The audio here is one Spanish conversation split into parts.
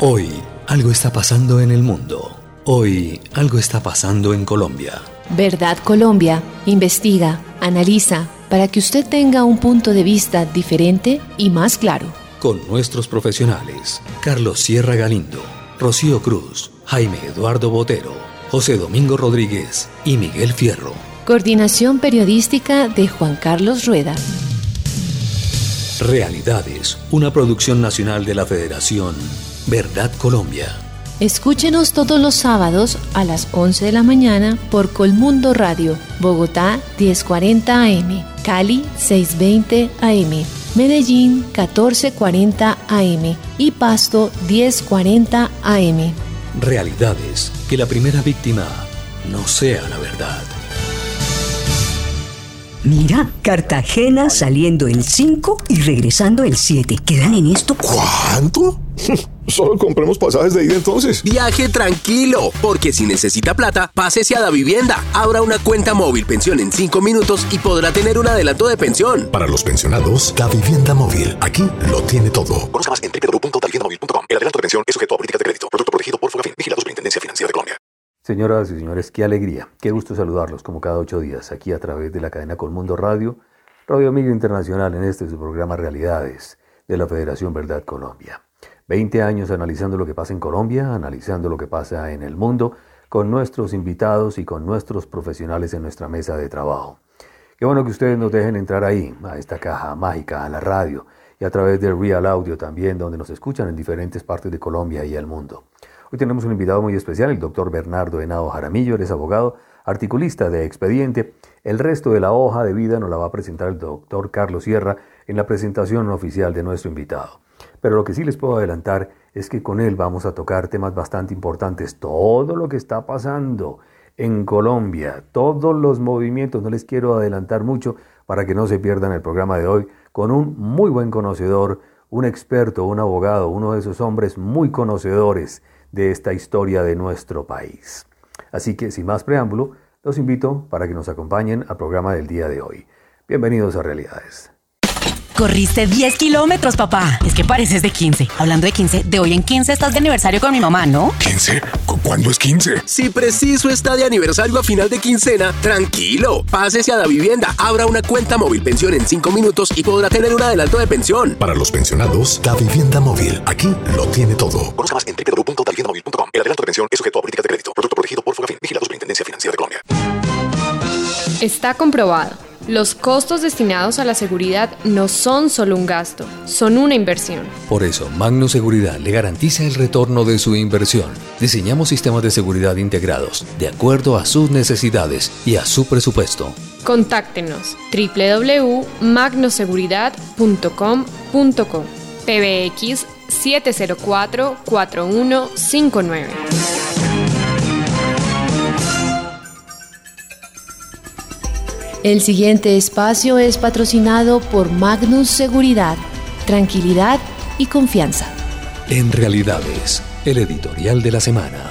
Hoy algo está pasando en el mundo. Hoy algo está pasando en Colombia. Verdad Colombia investiga, analiza, para que usted tenga un punto de vista diferente y más claro. Con nuestros profesionales, Carlos Sierra Galindo, Rocío Cruz, Jaime Eduardo Botero, José Domingo Rodríguez y Miguel Fierro. Coordinación periodística de Juan Carlos Rueda. Realidades, una producción nacional de la Federación Verdad Colombia. Escúchenos todos los sábados a las 11 de la mañana por Colmundo Radio, Bogotá 1040 AM, Cali 620 AM, Medellín 1440 AM y Pasto 1040 AM. Realidades, que la primera víctima no sea la verdad. Mira, Cartagena saliendo el 5 y regresando el 7. ¿Quedan en esto? ¿Cuánto? Solo compremos pasajes de ida entonces. Viaje tranquilo, porque si necesita plata, pásese a Davivienda. Abra una cuenta móvil pensión en 5 minutos y podrá tener un adelanto de pensión. Para los pensionados, Davivienda Móvil. Aquí lo tiene todo. Conozca más en www.daviviendamóvil.com. El adelanto de pensión es sujeto a políticas de crédito. Producto protegido por Fogafín. Vigilado Superintendencia Financiera de Colombia. Señoras y señores, qué alegría, qué gusto saludarlos como cada 8 días aquí a través de la cadena Colmundo Radio, Radio Amigo Internacional en su programa Realidades de la Federación Verdad Colombia. 20 años analizando lo que pasa en Colombia, analizando lo que pasa en el mundo, con nuestros invitados y con nuestros profesionales en nuestra mesa de trabajo. Qué bueno que ustedes nos dejen entrar ahí, a esta caja mágica, a la radio, y a través del Real Audio también, donde nos escuchan en diferentes partes de Colombia y el mundo. Hoy tenemos un invitado muy especial, el doctor Bernardo Henao Jaramillo. Él es abogado, articulista de Expediente. El resto de la hoja de vida nos la va a presentar el doctor Carlos Sierra en la presentación oficial de nuestro invitado. Pero lo que sí les puedo adelantar es que con él vamos a tocar temas bastante importantes. Todo lo que está pasando en Colombia, todos los movimientos, no les quiero adelantar mucho para que no se pierdan el programa de hoy, con un muy buen conocedor, un experto, un abogado, uno de esos hombres muy conocedores de esta historia de nuestro país. Así que, sin más preámbulo, los invito para que nos acompañen al programa del día de hoy. Bienvenidos a Realidades. Corriste 10 kilómetros, papá. Es que pareces de 15. Hablando de 15, de hoy en 15 estás de aniversario con mi mamá, ¿no? ¿15? ¿Cuándo es 15? Si preciso está de aniversario a final de quincena, tranquilo. Pásese a Davivienda. Abra una cuenta móvil pensión en 5 minutos y podrá tener un adelanto de pensión. Para los pensionados, Davivienda Móvil. Aquí lo tiene todo. Conozca más en www.daviviendamóvil.com. El adelanto de pensión es sujeto a políticas de crédito. Producto protegido por Fogafín. Vigilado Superintendencia Financiera de Colombia. Está comprobado. Los costos destinados a la seguridad no son solo un gasto, son una inversión. Por eso, Magno Seguridad le garantiza el retorno de su inversión. Diseñamos sistemas de seguridad integrados, de acuerdo a sus necesidades y a su presupuesto. Contáctenos www.magnoseguridad.com.co PBX 704-4159. El siguiente espacio es patrocinado por Magnus Seguridad, tranquilidad y confianza. En Realidades, el editorial de la semana.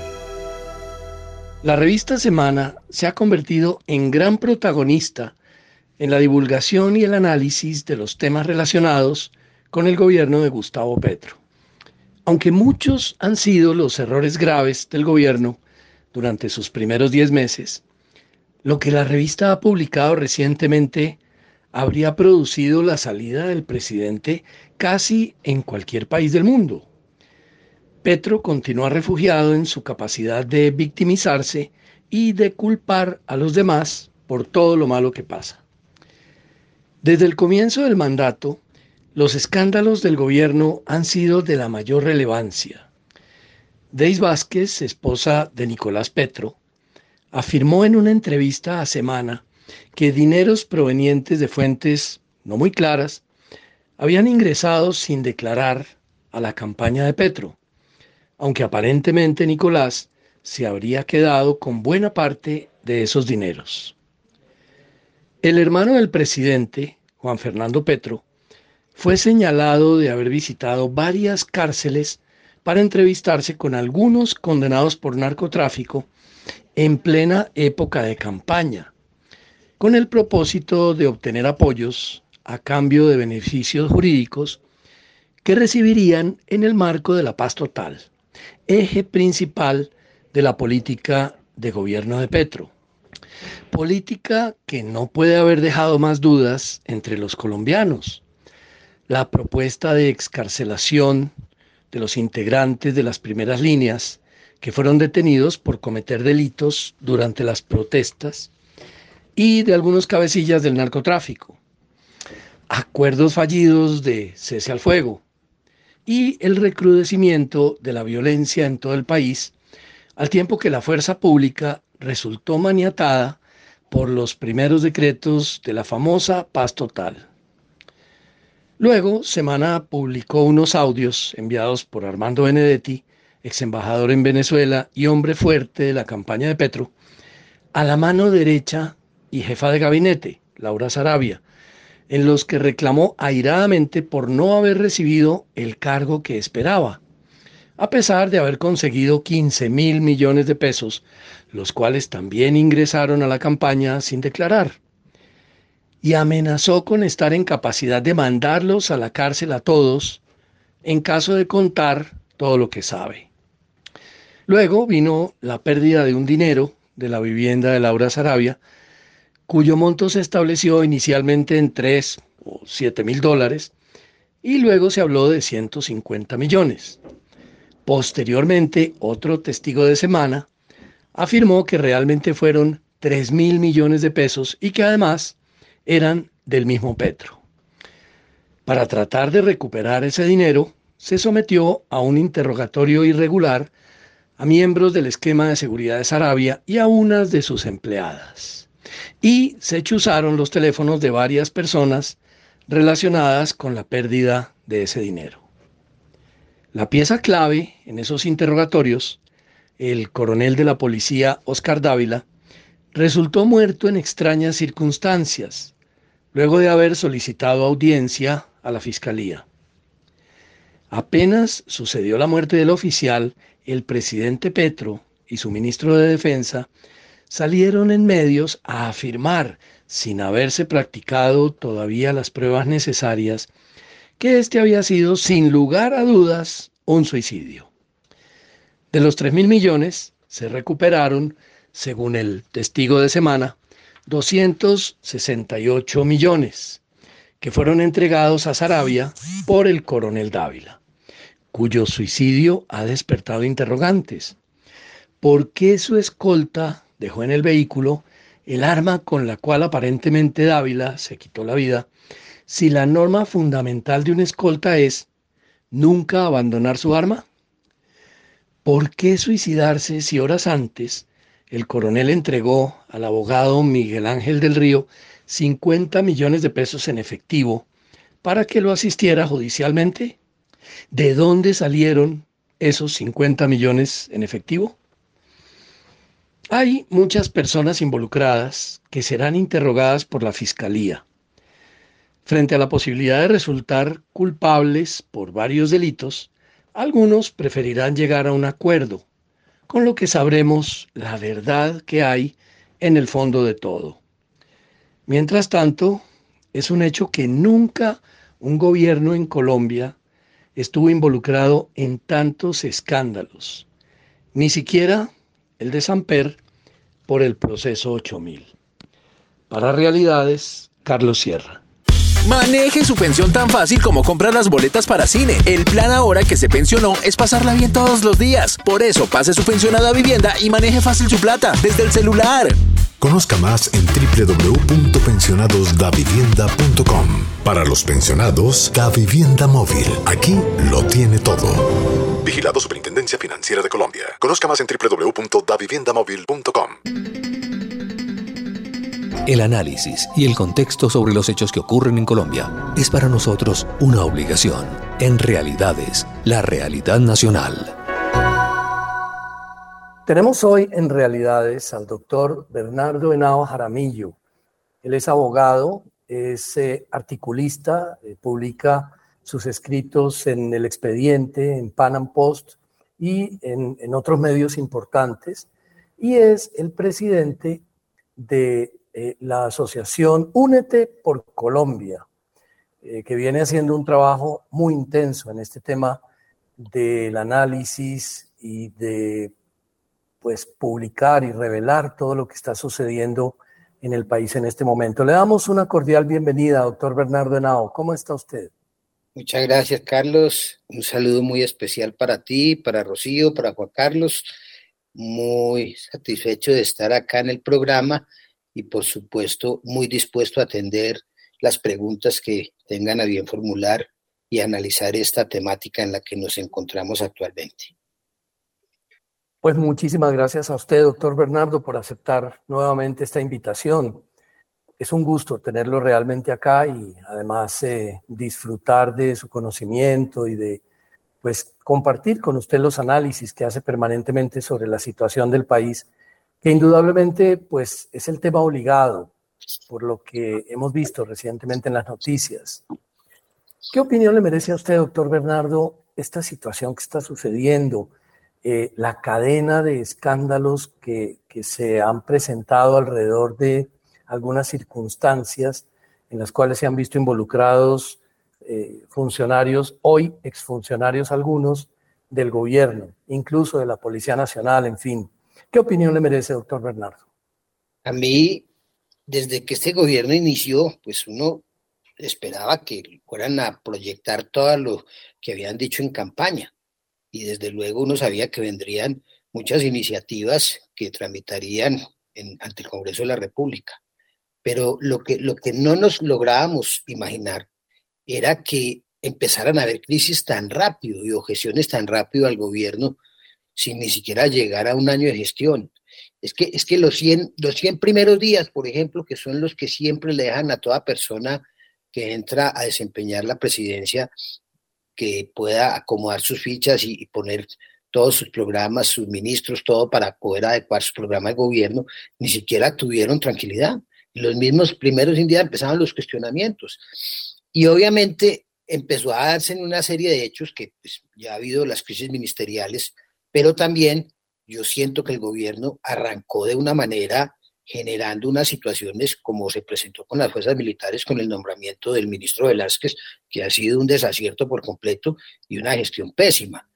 La revista Semana se ha convertido en gran protagonista en la divulgación y el análisis de los temas relacionados con el gobierno de Gustavo Petro. Aunque muchos han sido los errores graves del gobierno durante sus primeros 10 meses, lo que la revista ha publicado recientemente habría producido la salida del presidente casi en cualquier país del mundo. Petro continúa refugiado en su capacidad de victimizarse y de culpar a los demás por todo lo malo que pasa. Desde el comienzo del mandato, los escándalos del gobierno han sido de la mayor relevancia. Deis Vázquez, esposa de Nicolás Petro, afirmó en una entrevista a Semana que dineros provenientes de fuentes no muy claras habían ingresado sin declarar a la campaña de Petro, aunque aparentemente Nicolás se habría quedado con buena parte de esos dineros. El hermano del presidente, Juan Fernando Petro, fue señalado de haber visitado varias cárceles para entrevistarse con algunos condenados por narcotráfico en plena época de campaña, con el propósito de obtener apoyos a cambio de beneficios jurídicos que recibirían en el marco de la paz total, eje principal de la política de gobierno de Petro. Política que no puede haber dejado más dudas entre los colombianos. La propuesta de excarcelación de los integrantes de las primeras líneas que fueron detenidos por cometer delitos durante las protestas y de algunos cabecillas del narcotráfico. Acuerdos fallidos de cese al fuego y el recrudecimiento de la violencia en todo el país, al tiempo que la fuerza pública resultó maniatada por los primeros decretos de la famosa paz total. Luego, Semana publicó unos audios enviados por Armando Benedetti, ex embajador en Venezuela y hombre fuerte de la campaña de Petro, a la mano derecha y jefa de gabinete, Laura Sarabia, en los que reclamó airadamente por no haber recibido el cargo que esperaba, a pesar de haber conseguido 15.000 millones de pesos, los cuales también ingresaron a la campaña sin declarar. Y amenazó con estar en capacidad de mandarlos a la cárcel a todos en caso de contar todo lo que sabe. Luego vino la pérdida de un dinero de la vivienda de Laura Sarabia, cuyo monto se estableció inicialmente en 3 o 7 mil dólares y luego se habló de 150 millones. Posteriormente, otro testigo de Semana afirmó que realmente fueron 3.000 millones de pesos y que además eran del mismo Petro. Para tratar de recuperar ese dinero, se sometió a un interrogatorio irregular a miembros del esquema de seguridad de Sarabia y a unas de sus empleadas. Y se chuzaron los teléfonos de varias personas relacionadas con la pérdida de ese dinero. La pieza clave en esos interrogatorios, el coronel de la policía Oscar Dávila, resultó muerto en extrañas circunstancias, luego de haber solicitado audiencia a la fiscalía. Apenas sucedió la muerte del oficial, el presidente Petro y su ministro de Defensa salieron en medios a afirmar, sin haberse practicado todavía las pruebas necesarias, que este había sido, sin lugar a dudas, un suicidio. De los 3.000 millones, se recuperaron, según el testigo de Semana, 268 millones, que fueron entregados a Sarabia por el coronel Dávila, cuyo suicidio ha despertado interrogantes. ¿Por qué su escolta dejó en el vehículo el arma con la cual aparentemente Dávila se quitó la vida, si la norma fundamental de una escolta es nunca abandonar su arma? ¿Por qué suicidarse si horas antes el coronel entregó al abogado Miguel Ángel del Río 50 millones de pesos en efectivo para que lo asistiera judicialmente? ¿De dónde salieron esos 50 millones en efectivo? Hay muchas personas involucradas que serán interrogadas por la Fiscalía. Frente a la posibilidad de resultar culpables por varios delitos, algunos preferirán llegar a un acuerdo, con lo que sabremos la verdad que hay en el fondo de todo. Mientras tanto, es un hecho que nunca un gobierno en Colombia estuvo involucrado en tantos escándalos, ni siquiera el de Samper por el proceso 8000. Para Realidades, Carlos Sierra. Maneje su pensión tan fácil como comprar las boletas para cine. El plan ahora que se pensionó es pasarla bien todos los días. Por eso, pase su pensionado a Vivienda y maneje fácil su plata desde el celular. Conozca más en www.pensionadosdavivienda.com. Para los pensionados, Davivienda Móvil. Aquí lo tiene todo. Vigilado Superintendencia Financiera de Colombia. Conozca más en www.daviviendamóvil.com. El análisis y el contexto sobre los hechos que ocurren en Colombia es para nosotros una obligación. En Realidades, la realidad nacional. Tenemos hoy en Realidades al doctor Bernardo Henao Jaramillo. Él es abogado, es articulista, publica sus escritos en El Expediente, en Pan Am Post y en otros medios importantes. Y es el presidente de la asociación Únete por Colombia, que viene haciendo un trabajo muy intenso en este tema del análisis y de pues publicar y revelar todo lo que está sucediendo en el país en este momento. Le damos una cordial bienvenida, doctor Bernardo Henao. ¿Cómo está usted? Muchas gracias, Carlos. Un saludo muy especial para ti, para Rocío, para Juan Carlos. Muy satisfecho de estar acá en el programa y, por supuesto, muy dispuesto a atender las preguntas que tengan a bien formular y analizar esta temática en la que nos encontramos actualmente. Pues muchísimas gracias a usted, doctor Bernardo, por aceptar nuevamente esta invitación. Es un gusto tenerlo realmente acá y además disfrutar de su conocimiento y de pues, compartir con usted los análisis que hace permanentemente sobre la situación del país, que indudablemente pues, es el tema obligado por lo que hemos visto recientemente en las noticias. ¿Qué opinión le merece a usted, doctor Bernardo, esta situación que está sucediendo? La cadena de escándalos que se han presentado alrededor de algunas circunstancias en las cuales se han visto involucrados funcionarios, hoy exfuncionarios algunos, del gobierno, incluso de la Policía Nacional, en fin. ¿Qué opinión le merece, doctor Bernardo? A mí, desde que este gobierno inició, pues uno esperaba que fueran a proyectar todo lo que habían dicho en campaña. Y desde luego uno sabía que vendrían muchas iniciativas que tramitarían ante el Congreso de la República. Pero lo que no nos lográbamos imaginar era que empezaran a haber crisis tan rápido y objeciones tan rápido al gobierno sin ni siquiera llegar a un año de gestión. Es que los 100 primeros días, por ejemplo, que son los que siempre le dejan a toda persona que entra a desempeñar la presidencia, que pueda acomodar sus fichas y poner todos sus programas, sus ministros, todo para poder adecuar su programa de gobierno, ni siquiera tuvieron tranquilidad. Y los mismos primeros días empezaban los cuestionamientos. Y obviamente empezó a darse en una serie de hechos que pues, ya ha habido las crisis ministeriales, pero también yo siento que el gobierno arrancó de una manera generando unas situaciones como se presentó con las fuerzas militares con el nombramiento del ministro Velázquez, que ha sido un desacierto por completo y una gestión pésima.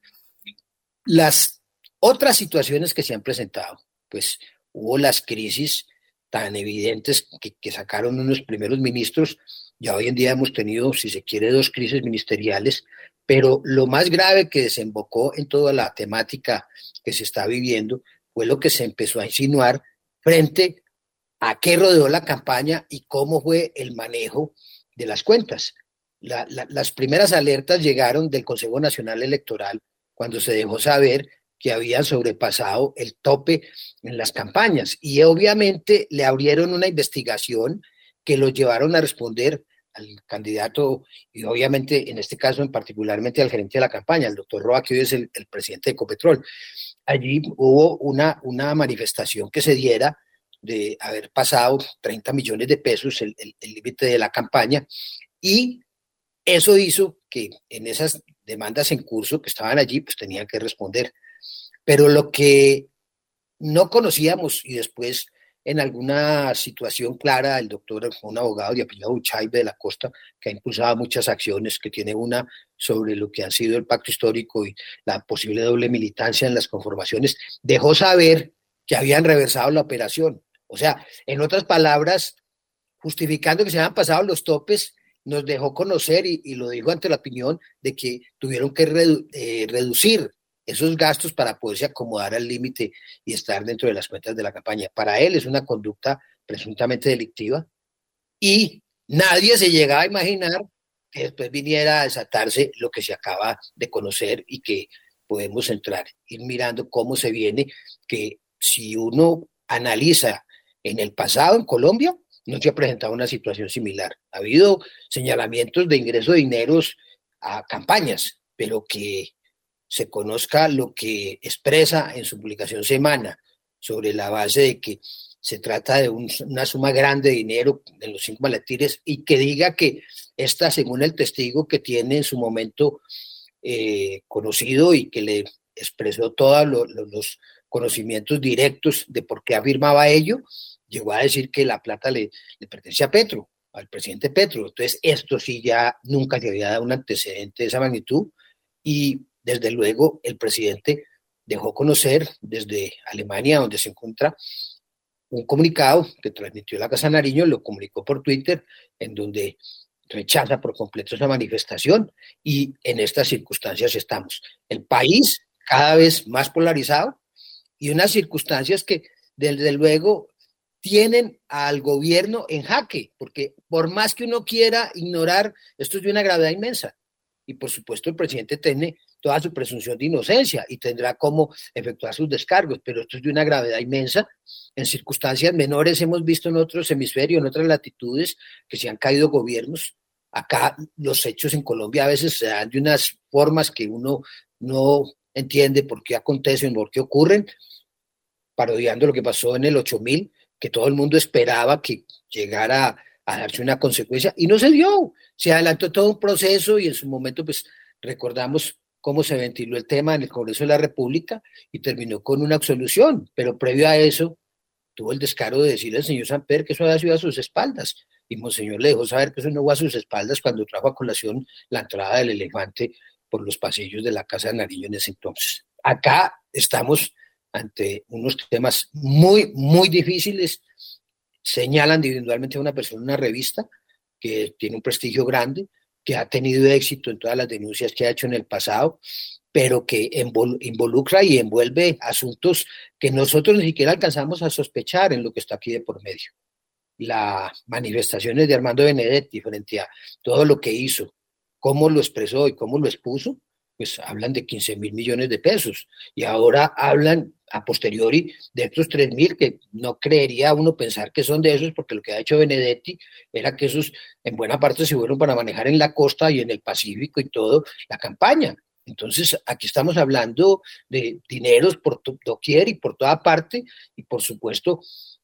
Las otras situaciones que se han presentado, pues hubo las crisis tan evidentes que sacaron unos primeros ministros. Ya hoy en día hemos tenido, si se quiere, 2 crisis ministeriales, pero lo más grave que desembocó en toda la temática que se está viviendo fue lo que se empezó a insinuar frente a qué rodeó la campaña y cómo fue el manejo de las cuentas. Las primeras alertas llegaron del Consejo Nacional Electoral cuando se dejó saber que habían sobrepasado el tope en las campañas y obviamente le abrieron una investigación que los llevaron a responder al candidato y obviamente en este caso en particularmente al gerente de la campaña, el doctor Roa, que hoy es el presidente de Ecopetrol. Allí hubo una manifestación que se diera de haber pasado 30 millones de pesos el límite de la campaña y eso hizo que en esas demandas en curso que estaban allí pues tenían que responder. Pero lo que no conocíamos y después en alguna situación clara, el doctor, un abogado de apellido Uchaibe de la Costa, que ha impulsado muchas acciones, que tiene una sobre lo que han sido el pacto histórico y la posible doble militancia en las conformaciones, dejó saber que habían reversado la operación. O sea, en otras palabras, justificando que se habían pasado los topes, nos dejó conocer y lo dijo ante la opinión de que tuvieron que reducir esos gastos para poderse acomodar al límite y estar dentro de las cuentas de la campaña. Para él es una conducta presuntamente delictiva y nadie se llegaba a imaginar que después viniera a desatarse lo que se acaba de conocer y que podemos ir mirando cómo se viene, que si uno analiza en el pasado en Colombia, no se ha presentado una situación similar. Ha habido señalamientos de ingreso de dineros a campañas, pero que se conozca lo que expresa en su publicación semana sobre la base de que se trata de una suma grande de dinero de los 5 maletines y que diga que esta, según el testigo que tiene en su momento conocido y que le expresó todos los conocimientos directos de por qué afirmaba ello, llegó a decir que la plata le pertenece a Petro. al presidente Petro. Entonces, esto sí ya nunca se había dado un antecedente de esa magnitud y desde luego el presidente dejó conocer desde Alemania, donde se encuentra, un comunicado que transmitió la Casa Nariño, lo comunicó por Twitter, en donde rechaza por completo esa manifestación y en estas circunstancias estamos. El país cada vez más polarizado y unas circunstancias que desde luego tienen al gobierno en jaque, porque por más que uno quiera ignorar, esto es de una gravedad inmensa. Y por supuesto el presidente tiene toda su presunción de inocencia y tendrá cómo efectuar sus descargos, pero esto es de una gravedad inmensa. En circunstancias menores hemos visto en otros hemisferios, en otras latitudes, que se han caído gobiernos. Acá los hechos en Colombia a veces se dan de unas formas que uno no entiende por qué acontecen, por qué ocurren, parodiando lo que pasó en el 8000, que todo el mundo esperaba que llegara a darse una consecuencia y no se dio. Se adelantó todo un proceso y en su momento pues recordamos cómo se ventiló el tema en el Congreso de la República y terminó con una absolución, pero previo a eso tuvo el descaro de decirle al señor Samper que eso había sido a sus espaldas y Monseñor le dejó saber que eso no fue a sus espaldas cuando trajo a colación la entrada del elefante por los pasillos de la Casa de Nariño en ese entonces. Acá estamos ante unos temas muy, muy difíciles. Señalan individualmente a una persona en una revista que tiene un prestigio grande, que ha tenido éxito en todas las denuncias que ha hecho en el pasado, pero que involucra y envuelve asuntos que nosotros ni siquiera alcanzamos a sospechar en lo que está aquí de por medio. Las manifestaciones de Armando Benedetti frente a todo lo que hizo, cómo lo expresó y cómo lo expuso, pues hablan de 15.000 millones de pesos y ahora hablan a posteriori de estos 3.000 que no creería uno pensar que son de esos, porque lo que ha hecho Benedetti era que esos en buena parte se fueron para manejar en la costa y en el Pacífico y todo la campaña. Entonces aquí estamos hablando de dineros por doquier y por toda parte y por supuesto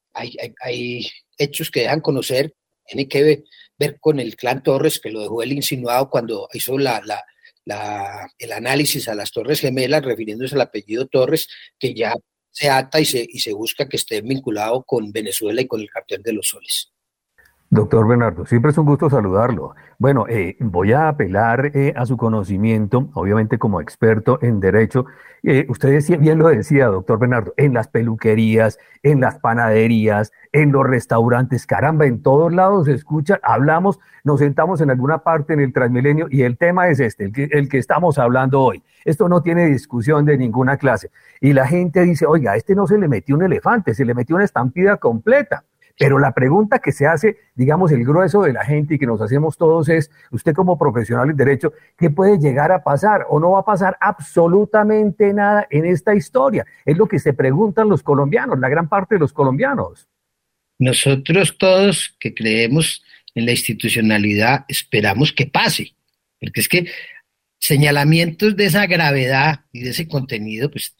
hay hechos que dejan conocer, tiene que ver con el clan Torres, que lo dejó él insinuado cuando hizo el análisis a las Torres Gemelas, refiriéndose al apellido Torres, que ya se ata y se busca que esté vinculado con Venezuela y con el cartel de los soles. Doctor Bernardo, siempre es un gusto saludarlo. Bueno, voy a apelar a su conocimiento, obviamente como experto en derecho. Usted bien lo decía, doctor Bernardo, en las peluquerías, en las panaderías, en los restaurantes, caramba, en todos lados se escucha, hablamos, nos sentamos en alguna parte en el Transmilenio y el tema es este, el que estamos hablando hoy. Esto no tiene discusión de ninguna clase. Y la gente dice, oiga, a este no se le metió un elefante, se le metió una estampida completa. Pero la pregunta que se hace, digamos, el grueso de la gente y que nos hacemos todos es, usted como profesional en derecho, ¿qué puede llegar a pasar? ¿O no va a pasar absolutamente nada en esta historia? Es lo que se preguntan los colombianos, la gran parte de los colombianos. Nosotros todos que creemos en la institucionalidad esperamos que pase, porque es que señalamientos de esa gravedad y de ese contenido, pues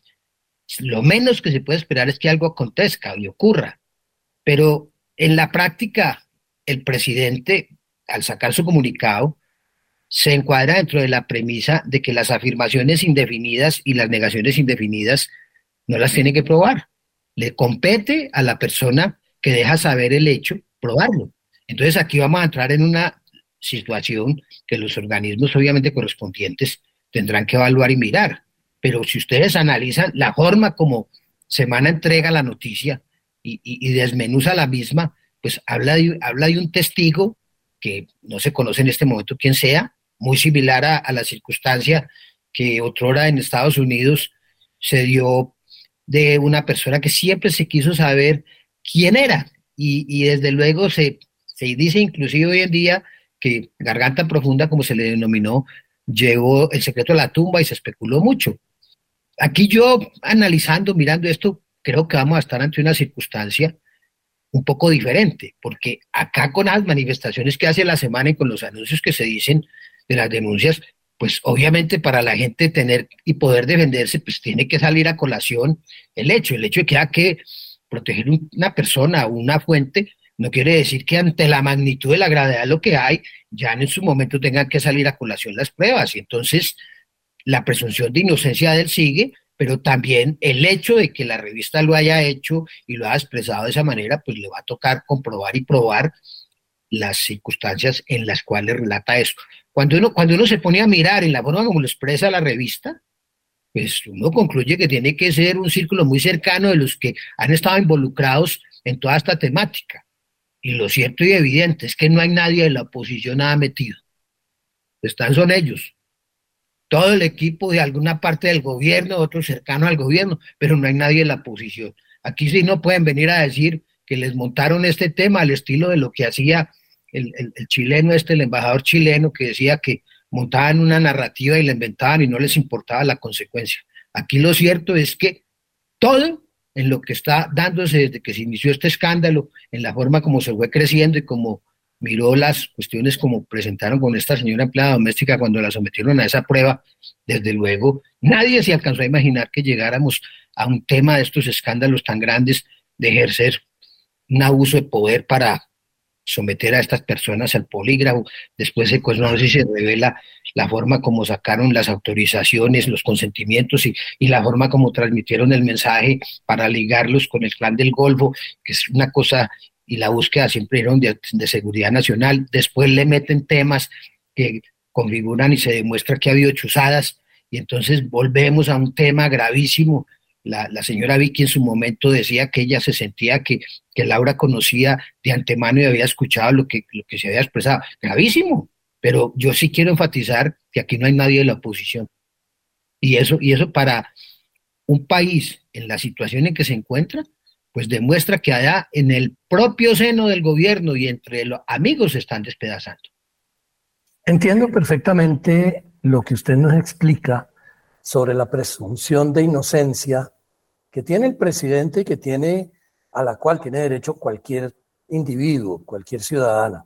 lo menos que se puede esperar es que algo acontezca y ocurra. Pero en la práctica, el presidente, al sacar su comunicado, se encuadra dentro de la premisa de que las afirmaciones indefinidas y las negaciones indefinidas no las tiene que probar. Le compete a la persona que deja saber el hecho probarlo. Entonces aquí vamos a entrar en una situación que los organismos obviamente correspondientes tendrán que evaluar y mirar. Pero si ustedes analizan la forma como Semana entrega la noticia, y desmenuza la misma, pues habla de un testigo que no se conoce en este momento quién sea, muy similar a la circunstancia que otrora en Estados Unidos se dio de una persona que siempre se quiso saber quién era, y desde luego se dice inclusive hoy en día que Garganta Profunda, como se le denominó, llevó el secreto a la tumba y se especuló mucho. Aquí yo, analizando, mirando esto, creo que vamos a estar ante una circunstancia un poco diferente, porque acá con las manifestaciones que hace la semana y con los anuncios que se dicen de las denuncias, pues obviamente para la gente tener y poder defenderse, pues tiene que salir a colación el hecho de que hay que proteger una persona o una fuente, no quiere decir que ante la magnitud de la gravedad de lo que hay, ya en su momento tengan que salir a colación las pruebas, y entonces la presunción de inocencia de él sigue, pero también el hecho de que la revista lo haya hecho y lo haya expresado de esa manera, pues le va a tocar comprobar y probar las circunstancias en las cuales relata eso. Cuando uno se pone a mirar en la forma como lo expresa la revista, pues uno concluye que tiene que ser un círculo muy cercano de los que han estado involucrados en toda esta temática. Y lo cierto y evidente es que no hay nadie de la oposición nada metido. Son ellos. Todo el equipo de alguna parte del gobierno, otro cercano al gobierno, pero no hay nadie de la oposición. Aquí sí no pueden venir a decir que les montaron este tema al estilo de lo que hacía el chileno el embajador chileno, que decía que montaban una narrativa y la inventaban y no les importaba la consecuencia. Aquí lo cierto es que todo en lo que está dándose desde que se inició este escándalo, en la forma como se fue creciendo y como miró las cuestiones como presentaron con esta señora empleada doméstica cuando la sometieron a esa prueba, desde luego nadie se alcanzó a imaginar que llegáramos a un tema de estos escándalos tan grandes de ejercer un abuso de poder para someter a estas personas al polígrafo. Después se conoce y se revela la forma como sacaron las autorizaciones, los consentimientos y la forma como transmitieron el mensaje para ligarlos con el Clan del Golfo, que es una cosa, y la búsqueda siempre era de seguridad nacional. Después le meten temas que configuran y se demuestra que ha habido chuzadas, y entonces volvemos a un tema gravísimo. La señora Vicky en su momento decía que ella se sentía que Laura conocía de antemano y había escuchado lo que se había expresado. Gravísimo, pero yo sí quiero enfatizar que aquí no hay nadie de la oposición. Y eso para un país en la situación en que se encuentra, pues demuestra que allá en el propio seno del gobierno y entre los amigos se están despedazando. Entiendo perfectamente lo que usted nos explica sobre la presunción de inocencia que tiene el presidente y a la cual tiene derecho cualquier individuo, cualquier ciudadana.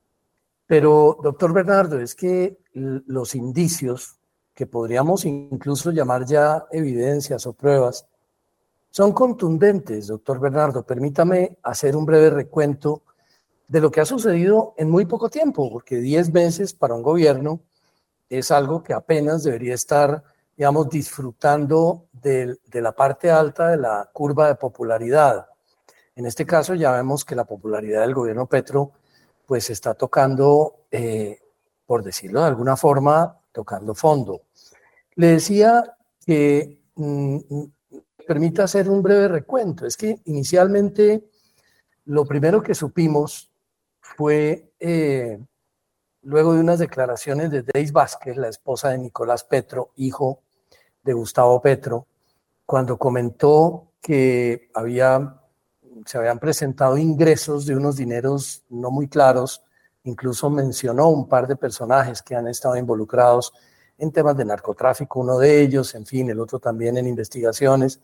Pero, doctor Bernardo, es que los indicios, que podríamos incluso llamar ya evidencias o pruebas, son contundentes, doctor Bernardo. Permítame hacer un breve recuento de lo que ha sucedido en muy poco tiempo, porque 10 meses para un gobierno es algo que apenas debería estar, digamos, disfrutando de la parte alta de la curva de popularidad. En este caso ya vemos que la popularidad del gobierno Petro pues está tocando, por decirlo de alguna forma, tocando fondo. Le decía que permita hacer un breve recuento. Es que inicialmente lo primero que supimos fue luego de unas declaraciones de Deis Vázquez, la esposa de Nicolás Petro, hijo de Gustavo Petro, cuando comentó que se habían presentado ingresos de unos dineros no muy claros. Incluso mencionó un par de personajes que han estado involucrados en temas de narcotráfico, uno de ellos, en fin, el otro también en investigaciones.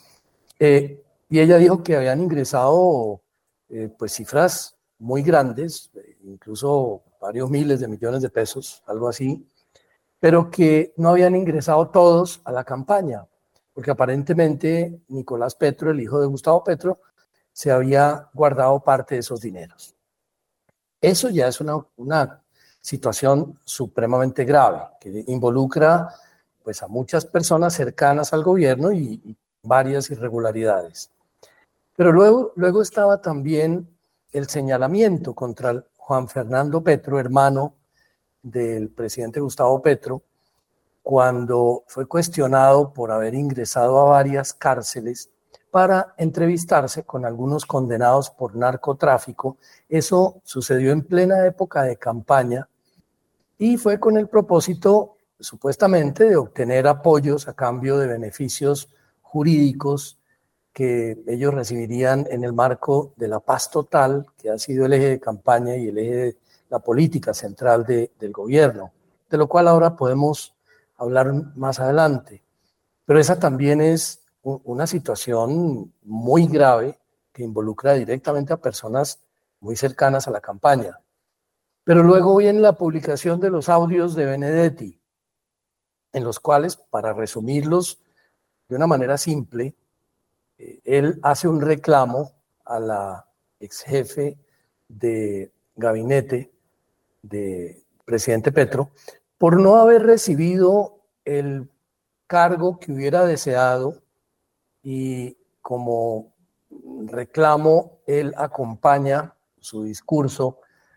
Y ella dijo que habían ingresado pues cifras muy grandes, incluso varios miles de millones de pesos, algo así, pero que no habían ingresado todos a la campaña, porque aparentemente Nicolás Petro, el hijo de Gustavo Petro, se había guardado parte de esos dineros. Eso ya es una situación supremamente grave, que involucra pues, a muchas personas cercanas al gobierno y varias irregularidades. Pero luego estaba también el señalamiento contra Juan Fernando Petro, hermano del presidente Gustavo Petro, cuando fue cuestionado por haber ingresado a varias cárceles para entrevistarse con algunos condenados por narcotráfico. Eso sucedió en plena época de campaña y fue con el propósito, supuestamente, de obtener apoyos a cambio de beneficios jurídicos que ellos recibirían en el marco de la paz total, que ha sido el eje de campaña y el eje de la política central del gobierno, de lo cual ahora podemos hablar más adelante. Pero esa también es una situación muy grave que involucra directamente a personas muy cercanas a la campaña. Pero luego viene la publicación de los audios de Benedetti, en los cuales, para resumirlos de una manera simple, él hace un reclamo a la ex jefe de gabinete de presidente Petro por no haber recibido el cargo que hubiera deseado, y como reclamo él acompaña su discurso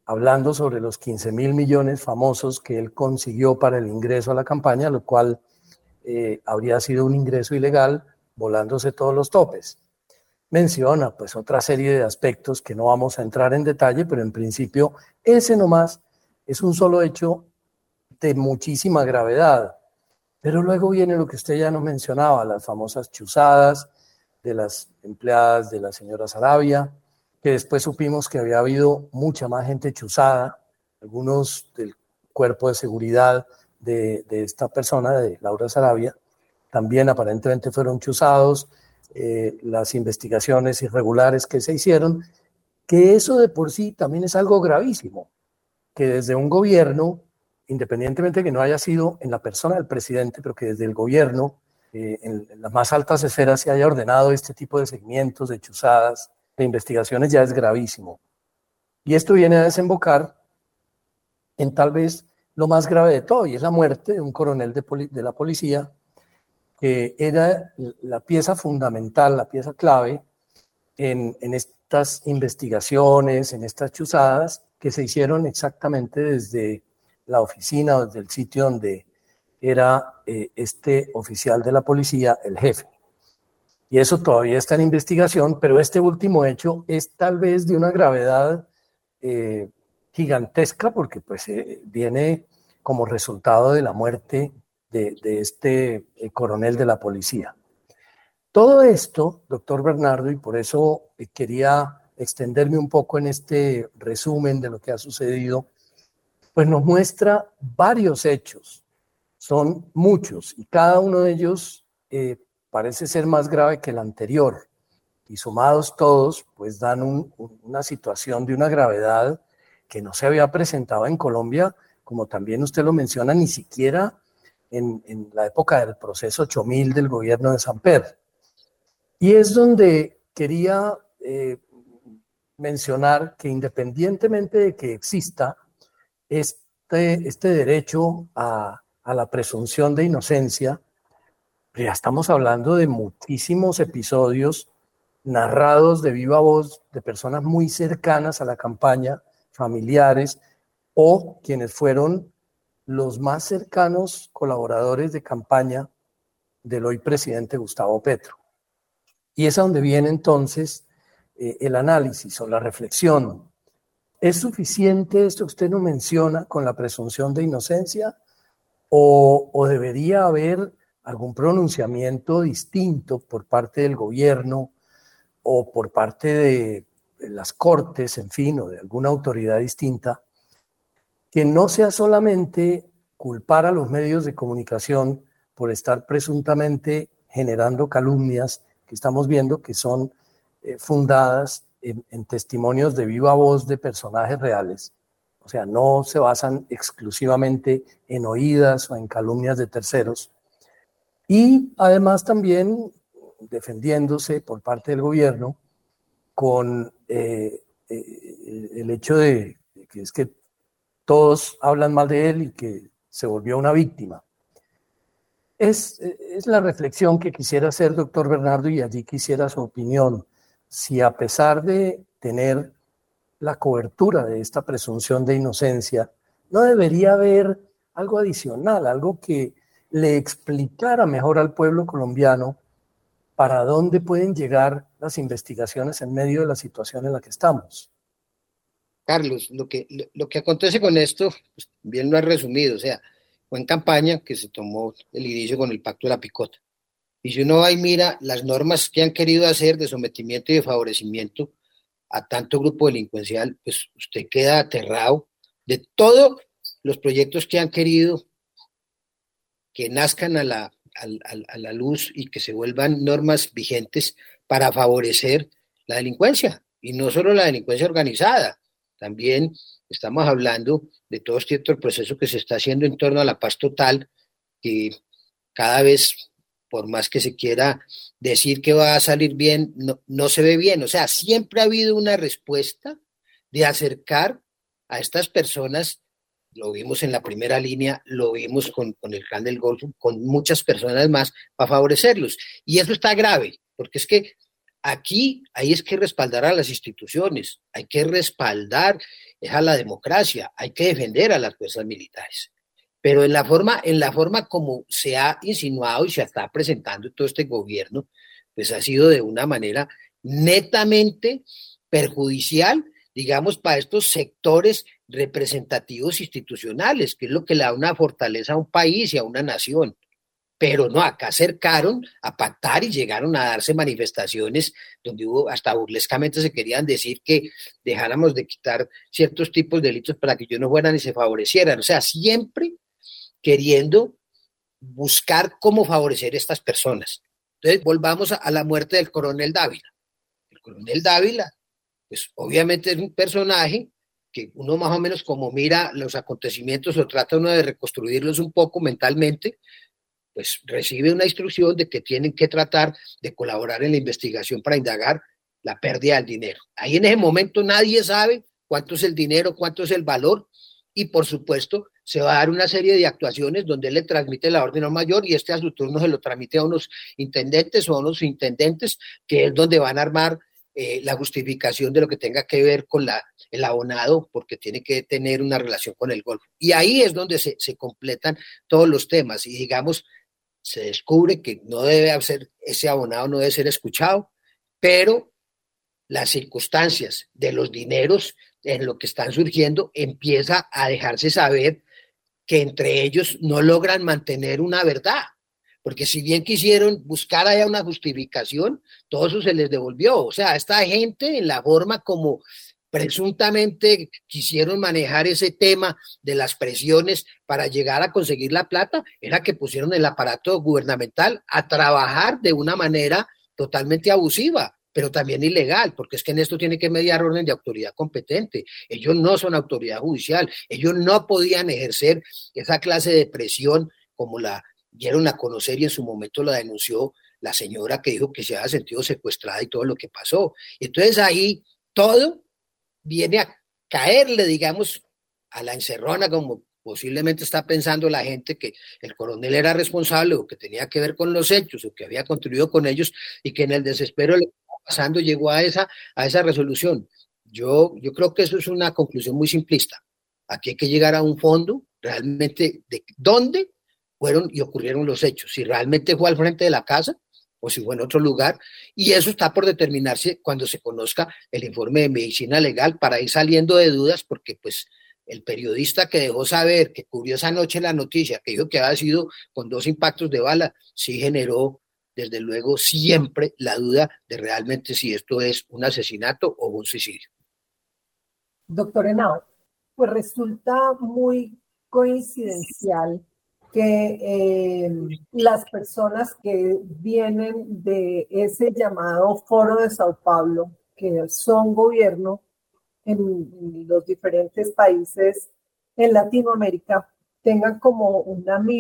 hablando sobre los 15.000 millones famosos que él consiguió para el ingreso a la campaña, lo cual habría sido un ingreso ilegal, volándose todos los topes. Menciona pues otra serie de aspectos que no vamos a entrar en detalle, pero en principio ese nomás es un solo hecho de muchísima gravedad. Pero luego viene lo que usted ya nos mencionaba, las famosas chuzadas de las empleadas de la señora Saravia, que después supimos que había habido mucha más gente chuzada, algunos del cuerpo de seguridad de esta persona, de Laura Saravia, también aparentemente fueron chuzados, las investigaciones irregulares que se hicieron, que eso de por sí también es algo gravísimo, que desde un gobierno, independientemente de que no haya sido en la persona del presidente, pero que desde el gobierno, en las más altas esferas se haya ordenado este tipo de seguimientos, de chuzadas, de investigaciones, ya es gravísimo. Y esto viene a desembocar en tal vez lo más grave de todo, y es la muerte de un coronel de la policía, que era la pieza fundamental, la pieza clave en estas investigaciones, en estas chuzadas que se hicieron exactamente desde la oficina, desde el sitio donde era este oficial de la policía, el jefe. Y eso todavía está en investigación, pero este último hecho es tal vez de una gravedad gigantesca, porque pues viene como resultado de la muerte de este coronel de la policía. Todo esto, doctor Bernardo, y por eso quería extenderme un poco en este resumen de lo que ha sucedido, pues nos muestra varios hechos, son muchos, y cada uno de ellos parece ser más grave que el anterior, y sumados todos, pues dan una situación de una gravedad que no se había presentado en Colombia, como también usted lo menciona, ni siquiera en la época del proceso 8000 del gobierno de Samper. Y es donde quería mencionar que independientemente de que exista este derecho a la presunción de inocencia, ya estamos hablando de muchísimos episodios narrados de viva voz de personas muy cercanas a la campaña, familiares o quienes fueron los más cercanos colaboradores de campaña del hoy presidente Gustavo Petro. Y es a donde viene entonces el análisis o la reflexión. ¿Es suficiente esto que usted nos menciona con la presunción de inocencia o debería haber algún pronunciamiento distinto por parte del gobierno o por parte de las cortes, en fin, o de alguna autoridad distinta, que no sea solamente culpar a los medios de comunicación por estar presuntamente generando calumnias que estamos viendo que son fundadas en testimonios de viva voz de personajes reales? O sea, no se basan exclusivamente en oídas o en calumnias de terceros. Y además también defendiéndose por parte del gobierno con el hecho de que es que todos hablan mal de él y que se volvió una víctima. Es la reflexión que quisiera hacer, doctor Bernardo, y allí quisiera su opinión. Si a pesar de tener la cobertura de esta presunción de inocencia, no debería haber algo adicional, algo que le explicara mejor al pueblo colombiano para dónde pueden llegar las investigaciones en medio de la situación en la que estamos. Carlos, lo que acontece con esto, pues, bien lo has resumido, o sea, fue en campaña que se tomó el inicio con el Pacto de la Picota. Y si uno va y mira las normas que han querido hacer de sometimiento y de favorecimiento a tanto grupo delincuencial, pues usted queda aterrado de todos los proyectos que han querido que nazcan a la luz y que se vuelvan normas vigentes para favorecer la delincuencia. Y no solo la delincuencia organizada, también estamos hablando de todo el proceso que se está haciendo en torno a la paz total, que cada vez, por más que se quiera decir que va a salir bien, no se ve bien. O sea, siempre ha habido una respuesta de acercar a estas personas. Lo vimos en la primera línea, lo vimos con el Clan del Golfo, con muchas personas más, para favorecerlos. Y eso está grave, porque es que Aquí hay es que respaldar a las instituciones, hay que respaldar a la democracia, hay que defender a las fuerzas militares. Pero en la forma como se ha insinuado y se está presentando todo este gobierno, pues ha sido de una manera netamente perjudicial, digamos, para estos sectores representativos institucionales, que es lo que le da una fortaleza a un país y a una nación. Pero no, acá acercaron a pactar y llegaron a darse manifestaciones donde hubo, hasta burlescamente se querían decir que dejáramos de quitar ciertos tipos de delitos para que ellos no fueran y se favorecieran. O sea, siempre queriendo buscar cómo favorecer a estas personas. Entonces, volvamos a la muerte del coronel Dávila. El coronel Dávila, pues obviamente es un personaje que uno más o menos como mira los acontecimientos o trata uno de reconstruirlos un poco mentalmente, pues recibe una instrucción de que tienen que tratar de colaborar en la investigación para indagar la pérdida del dinero. Ahí en ese momento nadie sabe cuánto es el dinero, cuánto es el valor, y por supuesto se va a dar una serie de actuaciones donde él le transmite la orden a un mayor y a su turno se lo transmite a unos intendentes o a unos intendentes, que es donde van a armar la justificación de lo que tenga que ver con el abonado, porque tiene que tener una relación con el golfo. Y ahí es donde se completan todos los temas y digamos, se descubre que no debe hacer, ese abonado no debe ser escuchado, pero las circunstancias de los dineros en lo que están surgiendo empieza a dejarse saber que entre ellos no logran mantener una verdad, porque si bien quisieron buscar allá una justificación, todo eso se les devolvió. O sea, esta gente en la forma como presuntamente quisieron manejar ese tema de las presiones para llegar a conseguir la plata, era que pusieron el aparato gubernamental a trabajar de una manera totalmente abusiva, pero también ilegal, porque es que en esto tiene que mediar orden de autoridad competente. Ellos no son autoridad judicial, ellos no podían ejercer esa clase de presión como la dieron a conocer y en su momento la denunció la señora que dijo que se había sentido secuestrada y todo lo que pasó. Entonces ahí todo viene a caerle, digamos, a la encerrona, como posiblemente está pensando la gente que el coronel era responsable o que tenía que ver con los hechos o que había contribuido con ellos y que en el desespero le estaba pasando llegó a esa resolución. Yo creo que eso es una conclusión muy simplista. Aquí hay que llegar a un fondo realmente de dónde fueron y ocurrieron los hechos, si realmente fue al frente de la casa o si fue en otro lugar, y eso está por determinarse cuando se conozca el informe de medicina legal para ir saliendo de dudas, porque pues el periodista que dejó saber, que cubrió esa noche la noticia, que dijo que había sido con 2 impactos de bala, sí generó desde luego siempre la duda de realmente si esto es un asesinato o un suicidio. Doctor Henao, pues resulta muy coincidencial que las personas que vienen de ese llamado Foro de Sao Paulo, que son gobierno en los diferentes países en Latinoamérica, tengan como un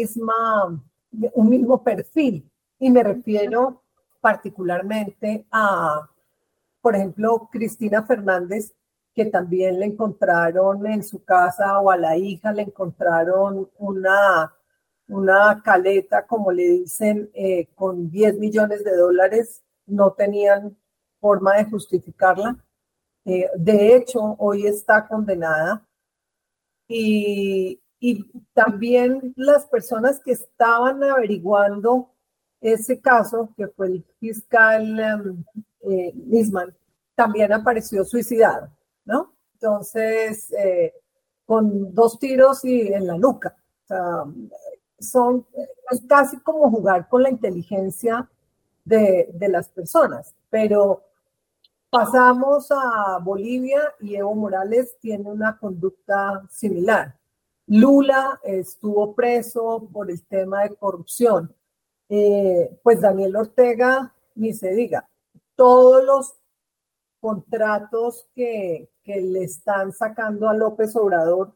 mismo perfil. Y me refiero particularmente a, por ejemplo, Cristina Fernández, que también le encontraron en su casa, o a la hija le encontraron una caleta, como le dicen, con $10 millones, no tenían forma de justificarla. De hecho, hoy está condenada. Y también las personas que estaban averiguando ese caso, que fue el fiscal Nisman, también apareció suicidado, ¿no? Entonces, con 2 tiros y en la nuca. O sea, es casi como jugar con la inteligencia de las personas, pero pasamos a Bolivia y Evo Morales tiene una conducta similar. Lula estuvo preso por el tema de corrupción. Pues Daniel Ortega, ni se diga. Todos los contratos que le están sacando a López Obrador,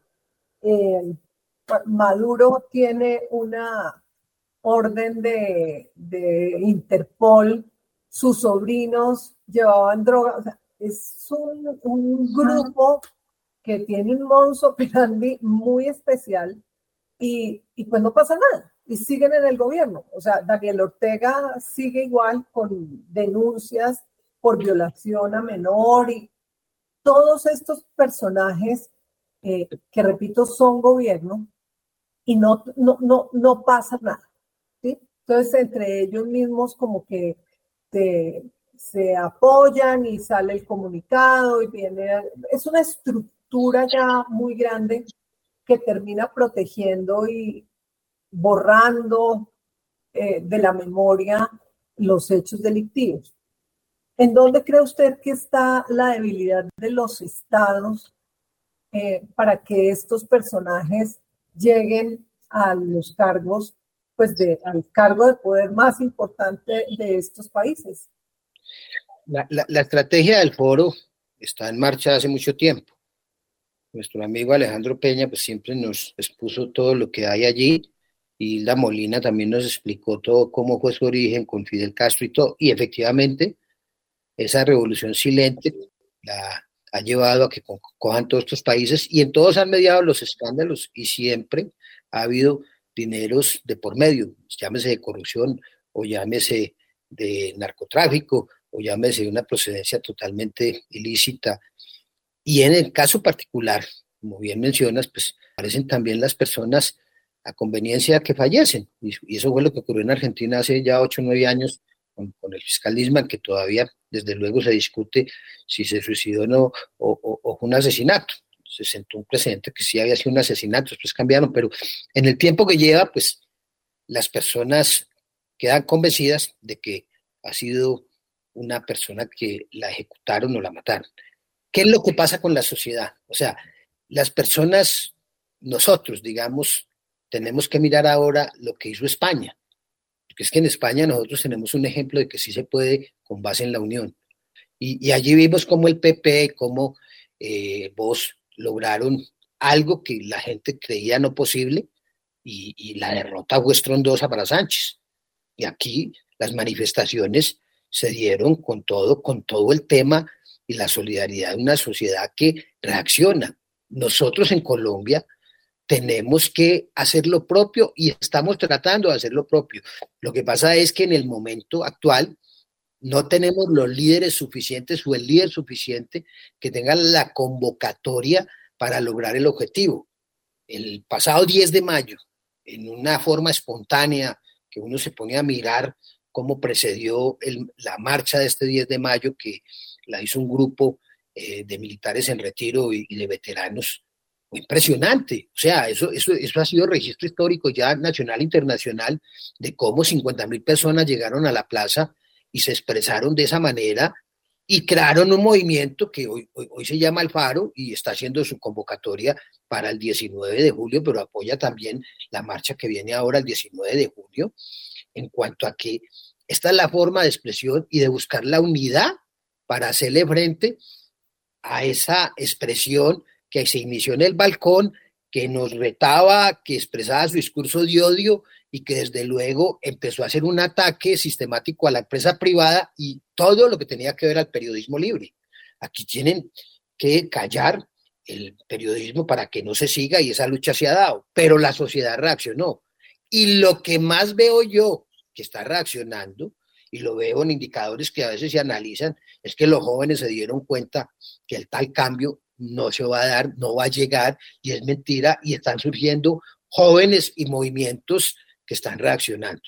Maduro tiene una orden de Interpol, sus sobrinos llevaban droga, o sea, es un grupo que tiene un modus operandi muy especial y pues no pasa nada, y siguen en el gobierno. O sea, Daniel Ortega sigue igual con denuncias por violación a menor y todos estos personajes que, repito, son gobierno y no pasa nada, ¿sí? Entonces, entre ellos mismos como que se apoyan y sale el comunicado y viene, es una estructura ya muy grande que termina protegiendo y borrando de la memoria los hechos delictivos. ¿En dónde cree usted que está la debilidad de los estados para que estos personajes lleguen a los cargos, pues al cargo de poder más importante de estos países? La estrategia del foro está en marcha hace mucho tiempo. Nuestro amigo Alejandro Peña pues siempre nos expuso todo lo que hay allí, y Hilda Molina también nos explicó todo cómo fue su origen con Fidel Castro y todo, y efectivamente esa revolución silente la ha llevado a que cojan todos estos países, y en todos han mediado los escándalos, y siempre ha habido dineros de por medio, llámese de corrupción o llámese de narcotráfico o llámese de una procedencia totalmente ilícita. Y en el caso particular, como bien mencionas, pues aparecen también las personas a conveniencia que fallecen, y eso fue lo que ocurrió en Argentina hace ya 8 o 9 años con el fiscal Nisman, que todavía desde luego se discute si se suicidó o no, o fue un asesinato. Se sentó un precedente que sí había sido un asesinato, después cambiaron, pero en el tiempo que lleva, pues las personas quedan convencidas de que ha sido una persona que la ejecutaron o la mataron. ¿Qué es lo que pasa con la sociedad? O sea, las personas, nosotros, digamos, tenemos que mirar ahora lo que hizo España, porque es que en España nosotros tenemos un ejemplo de que sí se puede con base en la unión. Y allí vimos cómo el PP, cómo Vox lograron algo que la gente creía no posible, y la derrota fue estrondosa para Sánchez. Y aquí las manifestaciones se dieron con todo el tema y la solidaridad de una sociedad que reacciona. Nosotros en Colombia tenemos que hacer lo propio y estamos tratando de hacer lo propio. Lo que pasa es que en el momento actual no tenemos los líderes suficientes o el líder suficiente que tenga la convocatoria para lograr el objetivo. El pasado 10 de mayo, en una forma espontánea, que uno se pone a mirar cómo precedió la marcha de este 10 de mayo, que la hizo un grupo de militares en retiro y de veteranos, fue impresionante. O sea, eso ha sido registro histórico ya nacional e internacional de cómo 50.000 personas llegaron a la plaza y se expresaron de esa manera y crearon un movimiento que hoy se llama El Faro y está haciendo su convocatoria para el 19 de julio, pero apoya también la marcha que viene ahora el 19 de junio, en cuanto a que esta es la forma de expresión y de buscar la unidad para hacerle frente a esa expresión que se inició en el balcón, que nos retaba, que expresaba su discurso de odio y que desde luego empezó a hacer un ataque sistemático a la empresa privada y todo lo que tenía que ver al periodismo libre. Aquí tienen que callar el periodismo para que no se siga, y esa lucha se ha dado, pero la sociedad reaccionó. Y lo que más veo yo que está reaccionando, y lo veo en indicadores que a veces se analizan, es que los jóvenes se dieron cuenta que el tal cambio no se va a dar, no va a llegar, y es mentira, y están surgiendo jóvenes y movimientos que están reaccionando.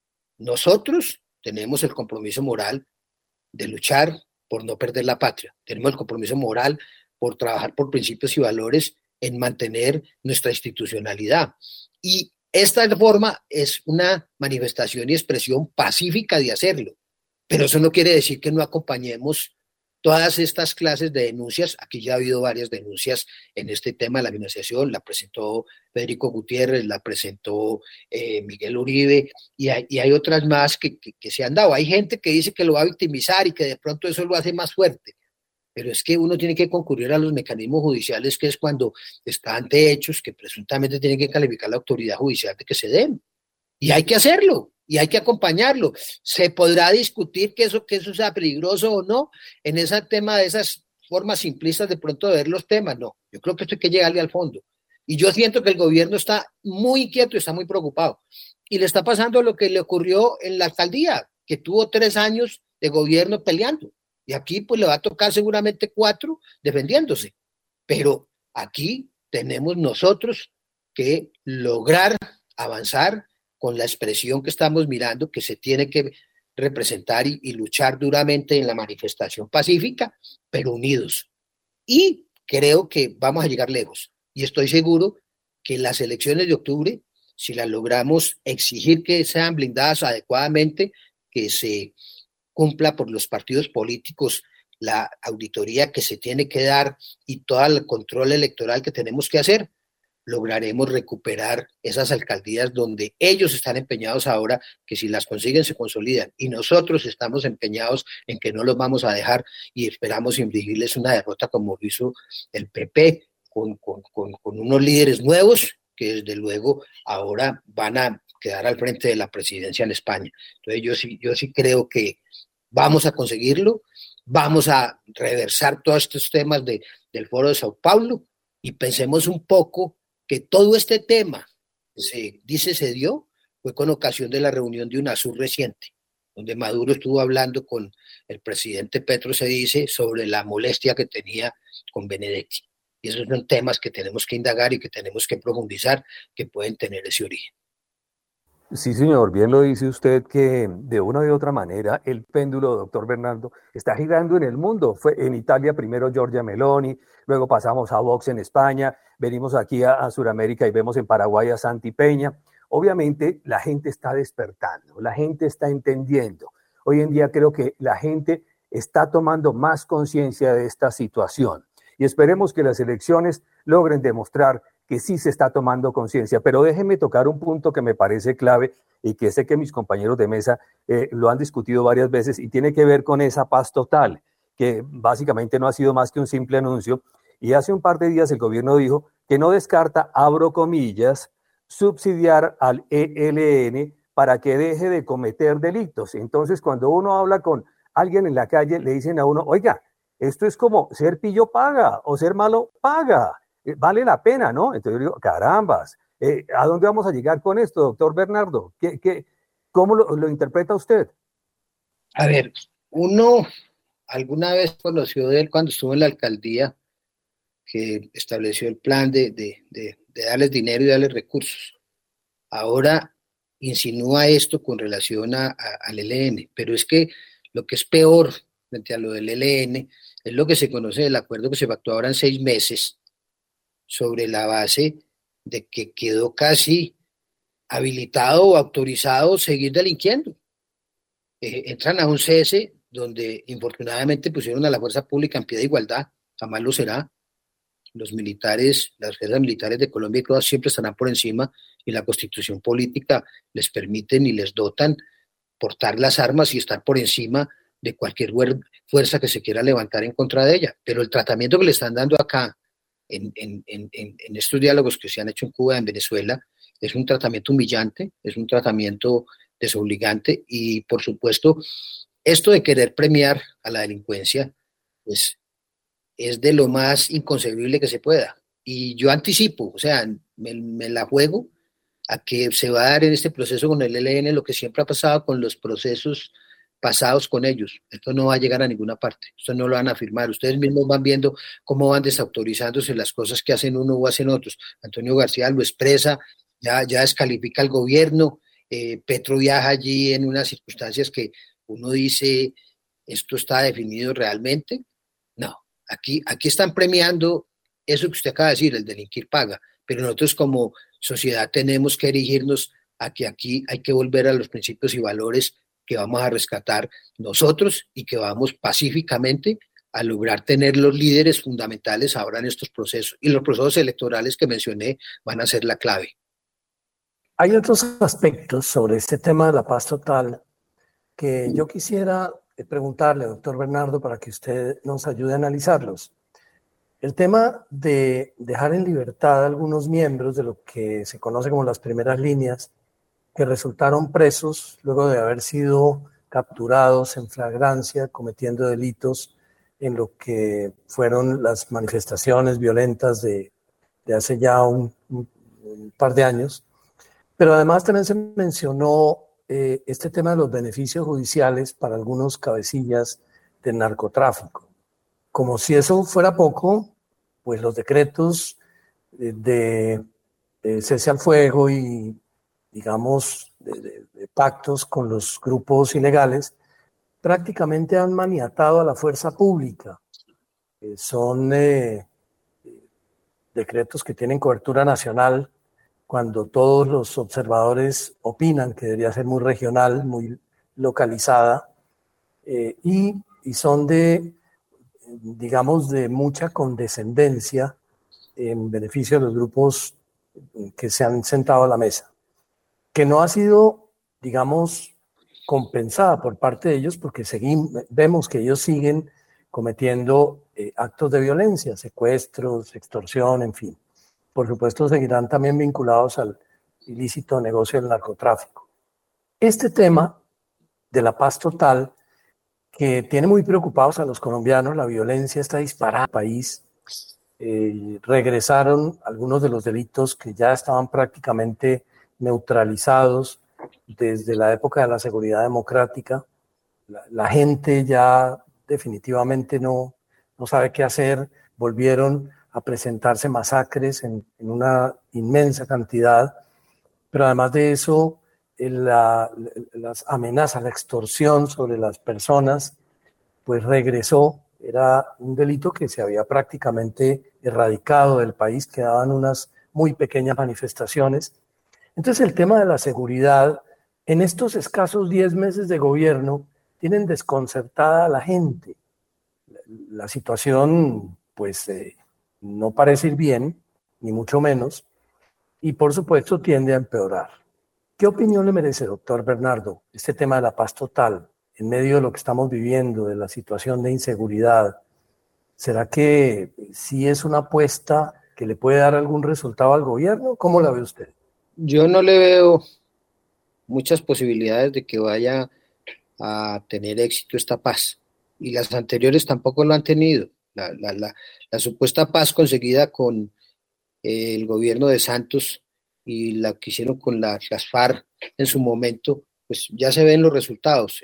Nosotros tenemos el compromiso moral de luchar por no perder la patria, tenemos el compromiso moral por trabajar por principios y valores en mantener nuestra institucionalidad, y esta forma es una manifestación y expresión pacífica de hacerlo, pero eso no quiere decir que no acompañemos todas estas clases de denuncias. Aquí ya ha habido varias denuncias en este tema de la financiación, la presentó Federico Gutiérrez, la presentó Miguel Uribe, y hay otras más que se han dado. Hay gente que dice que lo va a victimizar y que de pronto eso lo hace más fuerte, pero es que uno tiene que concurrir a los mecanismos judiciales, que es cuando está ante hechos que presuntamente tienen que calificar la autoridad judicial de que se den. Y hay que hacerlo, y hay que acompañarlo. Se podrá discutir que eso sea peligroso o no, en ese tema de esas formas simplistas de pronto de ver los temas. No, yo creo que esto hay que llegarle al fondo. Y yo siento que el gobierno está muy inquieto y está muy preocupado. Y le está pasando lo que le ocurrió en la alcaldía, que tuvo 3 años de gobierno peleando. Y aquí pues le va a tocar seguramente 4 defendiéndose. Pero aquí tenemos nosotros que lograr avanzar con la expresión que estamos mirando, que se tiene que representar y luchar duramente en la manifestación pacífica, pero unidos. Y creo que vamos a llegar lejos. Y estoy seguro que las elecciones de octubre, si las logramos exigir que sean blindadas adecuadamente, que se cumpla por los partidos políticos la auditoría que se tiene que dar y todo el control electoral que tenemos que hacer, lograremos recuperar esas alcaldías donde ellos están empeñados ahora, que si las consiguen se consolidan, y nosotros estamos empeñados en que no los vamos a dejar y esperamos infligirles una derrota como lo hizo el PP con unos líderes nuevos que desde luego ahora van a quedar al frente de la presidencia en España. Entonces yo sí creo que vamos a conseguirlo, vamos a reversar todos estos temas del Foro de Sao Paulo y pensemos un poco que todo este tema se dio fue con ocasión de la reunión de UNASUR reciente, donde Maduro estuvo hablando con el presidente Petro, se dice, sobre la molestia que tenía con Benedetti. Y esos son temas que tenemos que indagar y que tenemos que profundizar, que pueden tener ese origen. Sí, señor, bien lo dice usted que de una u otra manera el péndulo, doctor Bernardo, está girando en el mundo. Fue en Italia primero Giorgia Meloni, luego pasamos a Vox en España, venimos aquí a Sudamérica y vemos en Paraguay a Santi Peña. Obviamente la gente está despertando, la gente está entendiendo. Hoy en día creo que la gente está tomando más conciencia de esta situación y esperemos que las elecciones logren demostrar que sí se está tomando conciencia, pero déjenme tocar un punto que me parece clave y que sé que mis compañeros de mesa lo han discutido varias veces y tiene que ver con esa paz total, que básicamente no ha sido más que un simple anuncio. Y hace un par de días el gobierno dijo que no descarta, abro comillas, subsidiar al ELN para que deje de cometer delitos. Entonces, cuando uno habla con alguien en la calle, le dicen a uno, oiga, esto es como ser pillo paga o ser malo paga. Vale la pena, ¿no? Entonces yo digo, carambas, ¿a dónde vamos a llegar con esto, doctor Bernardo? ¿Cómo lo interpreta usted? A ver, uno alguna vez conoció de él cuando estuvo en la alcaldía, que estableció el plan de darles dinero y darles recursos. Ahora insinúa esto con relación al ELN, pero es que lo que es peor frente a lo del ELN es lo que se conoce del acuerdo que se pactó ahora en 6 meses, sobre la base de que quedó casi habilitado o autorizado seguir delinquiendo. Entran a un cese donde infortunadamente pusieron a la fuerza pública en pie de igualdad, jamás lo será. Los militares, las fuerzas militares de Colombia y Croacia siempre estarán por encima y la constitución política les permiten y les dotan portar las armas y estar por encima de cualquier fuerza que se quiera levantar en contra de ella. Pero el tratamiento que le están dando acá, en estos diálogos que se han hecho en Cuba y en Venezuela, es un tratamiento humillante, es un tratamiento desobligante y, por supuesto, esto de querer premiar a la delincuencia, pues es de lo más inconcebible que se pueda. Y yo anticipo, o sea, me la juego a que se va a dar en este proceso con el ELN lo que siempre ha pasado con los procesos pasados con ellos. Esto no va a llegar a ninguna parte, esto no lo van a firmar. Ustedes mismos van viendo cómo van desautorizándose las cosas que hacen uno o hacen otros. Antonio García lo expresa, ya descalifica al gobierno, Petro viaja allí en unas circunstancias que uno dice, ¿esto está definido realmente? No, aquí están premiando eso que usted acaba de decir, el delinquir paga, pero nosotros como sociedad tenemos que erigirnos a que aquí hay que volver a los principios y valores que vamos a rescatar nosotros y que vamos pacíficamente a lograr tener los líderes fundamentales ahora en estos procesos. Y los procesos electorales que mencioné van a ser la clave. Hay otros aspectos sobre este tema de la paz total que yo quisiera preguntarle, doctor Bernardo, para que usted nos ayude a analizarlos. El tema de dejar en libertad a algunos miembros de lo que se conoce como las primeras líneas, que resultaron presos luego de haber sido capturados en flagrancia, cometiendo delitos en lo que fueron las manifestaciones violentas de hace ya un par de años. Pero además también se mencionó este tema de los beneficios judiciales para algunos cabecillas del narcotráfico. Como si eso fuera poco, pues los decretos de cese al fuego y, digamos, de pactos con los grupos ilegales prácticamente han maniatado a la fuerza pública. Son decretos que tienen cobertura nacional cuando todos los observadores opinan que debería ser muy regional, muy localizada, y son de, digamos, de mucha condescendencia en beneficio de los grupos que se han sentado a la mesa, que no ha sido, digamos, compensada por parte de ellos, porque vemos que ellos siguen cometiendo actos de violencia, secuestros, extorsión, en fin. Por supuesto, seguirán también vinculados al ilícito negocio del narcotráfico. Este tema de la paz total, que tiene muy preocupados a los colombianos, la violencia está disparada en el país. Regresaron algunos de los delitos que ya estaban prácticamente neutralizados desde la época de la seguridad democrática. La gente ya definitivamente no sabe qué hacer. Volvieron a presentarse masacres en una inmensa cantidad, pero además de eso, las amenazas, la extorsión sobre las personas, pues regresó. Era un delito que se había prácticamente erradicado del país, quedaban unas muy pequeñas manifestaciones. Entonces el tema de la seguridad, en estos escasos 10 meses de gobierno, tienen desconcertada a la gente. La situación, pues, no parece ir bien, ni mucho menos, y por supuesto tiende a empeorar. ¿Qué opinión le merece, doctor Bernardo, este tema de la paz total en medio de lo que estamos viviendo, de la situación de inseguridad? ¿Será que sí es una apuesta que le puede dar algún resultado al gobierno? ¿Cómo la ve usted? Yo no le veo muchas posibilidades de que vaya a tener éxito esta paz, y las anteriores tampoco lo han tenido. La supuesta paz conseguida con el gobierno de Santos y la que hicieron con las FARC en su momento, pues ya se ven los resultados,